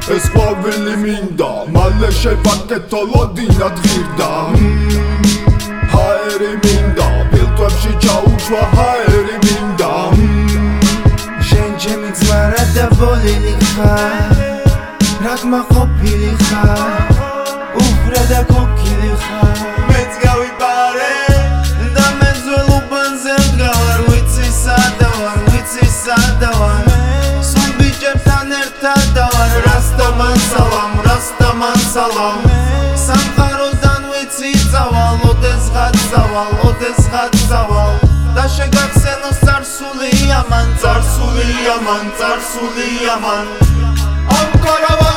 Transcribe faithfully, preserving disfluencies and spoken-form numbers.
ეს ყვავილი მინდა მალე შევაკეთოლოდინა დღირდა ჰაერი მინდა ფილტვებში ჩაუშვა ჰაერი მინდა ჟენჯემი ძვარა და ბოლილი ხარ რაგმა ყოფილი ხარ უფრა და ქოქილი ხარ მეც გავიპარე და მე ძველუბანზე მდგავარ ვიცი სადა ვარ ვიცი სადა ვარ სულ ბიჭებთან ერთად დავარ რასტამან სალამ რასტამან სალამ სამყაროდან ვიცი წავალ ოდესღაც წავალ ოდესღაც წავალ და შეგახსენო წარსული ამან წარსული ამან წარსული ამან ამ კარავა